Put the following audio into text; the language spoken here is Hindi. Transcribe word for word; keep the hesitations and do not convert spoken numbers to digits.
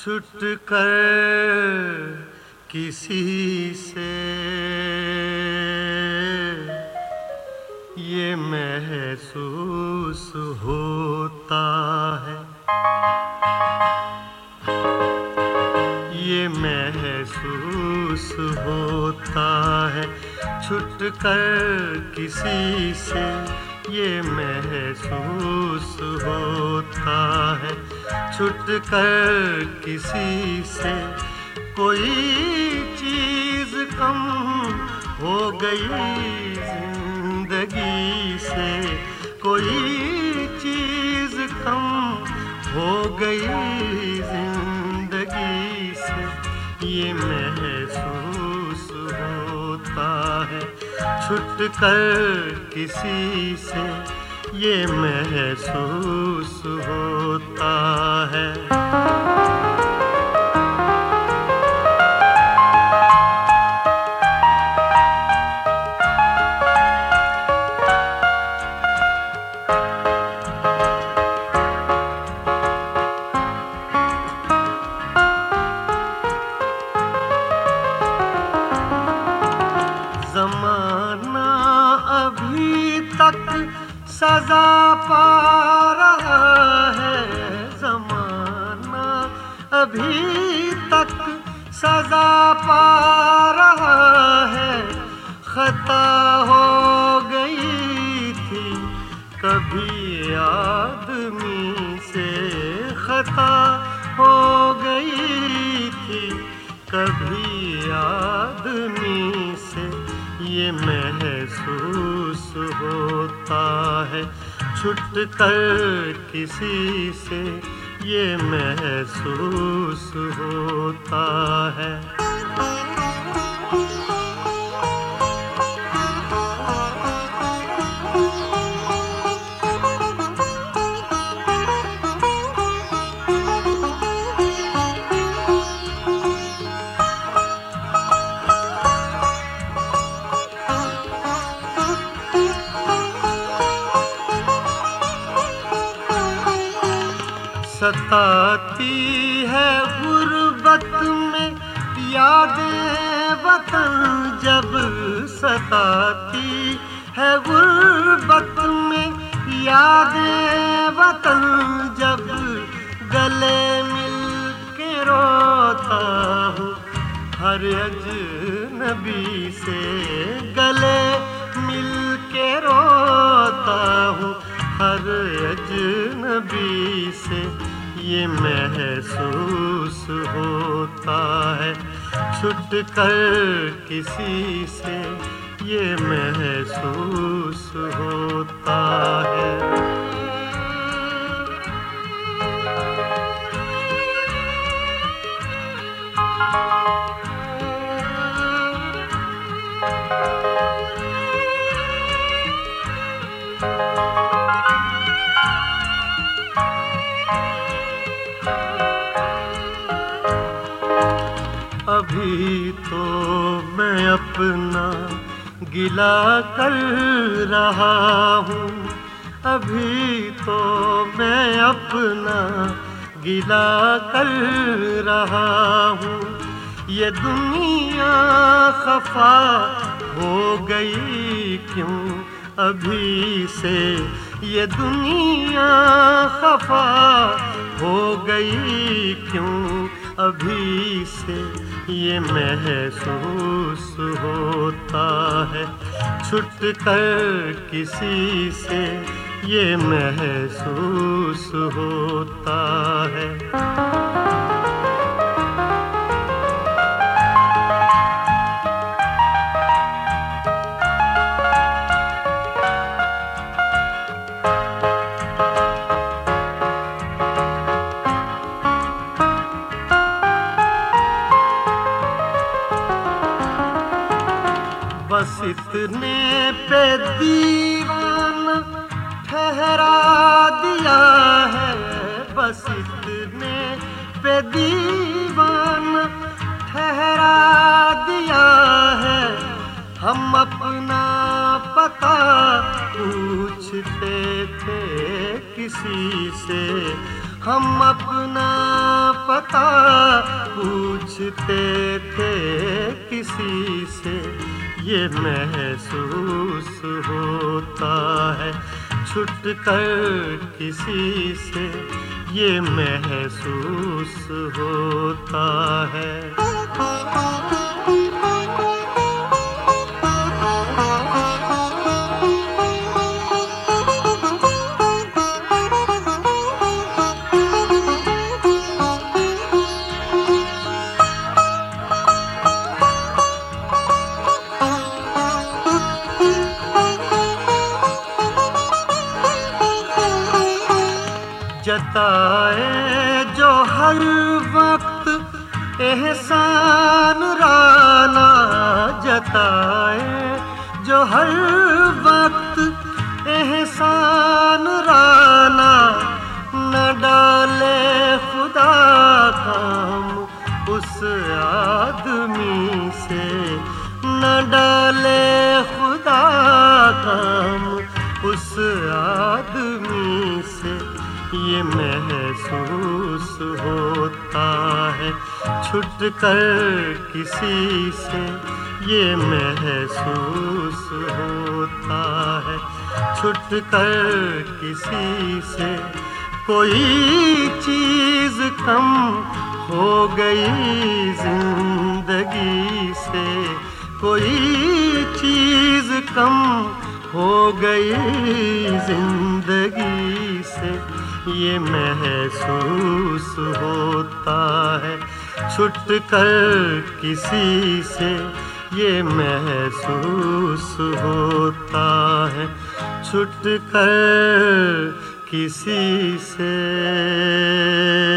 छुट कर किसी से ये महसूस होता है, ये महसूस होता है। छुट कर किसी से ये महसूस होता है। छुट कर किसी से कोई चीज़ कम हो गई जिंदगी से, कोई चीज़ कम हो गई जिंदगी से, ये महसूस होता है। छुट कर किसी से ये महसूस होता है। ज़माना अभी तक सजा पा रहा है, ज़माना अभी तक सजा पा रहा है। खता हो गई थी कभी आदमी से, खता हो गई थी कभी आदमी से, ये महसूस होता है। छुट कर किसी से ये महसूस होता है। सताती है गुर्बत में यादें वतन जब, सताती है गुर्बत में यादें वतन जब, गले मिल के रोता हूँ हर अजनबी से, गले मिल के रोता हूँ हर अजनबी से, ये महसूस होता है। छुट कर किसी से ये महसूस होता है। अभी तो मैं अपना गिला कर रहा हूँ, अभी तो मैं अपना गिला कर रहा हूँ। ये दुनिया खफा हो गई क्यों अभी से, ये दुनिया खफा हो गई क्यों अभी से, ये महसूस होता है। छुट कर किसी से ये महसूस होता है। बस इतने पे दीवाना ठहरा दिया है, बस इतने पे दीवाना ठहरा दिया है। हम अपना पता पूछते थे किसी से, हम अपना पता पूछते थे किसी से, ये महसूस होता है छुटकर किसी से, ये महसूस होता है। जताए जो हर वक्त एहसान राना, जताए जो हर वक्त एहसान राना, न डाले खुदा काम उस आदमी से, न डाले खुदा काम उस आदमी से, ये महसूस होता है छुटकर किसी से, ये महसूस होता है छुटकर किसी से। कोई चीज़ कम हो गई जिंदगी से, कोई चीज़ कम हो गई जिंदगी से, ये महसूस होता है छुटकर किसी से, ये महसूस होता है छुटकर किसी से।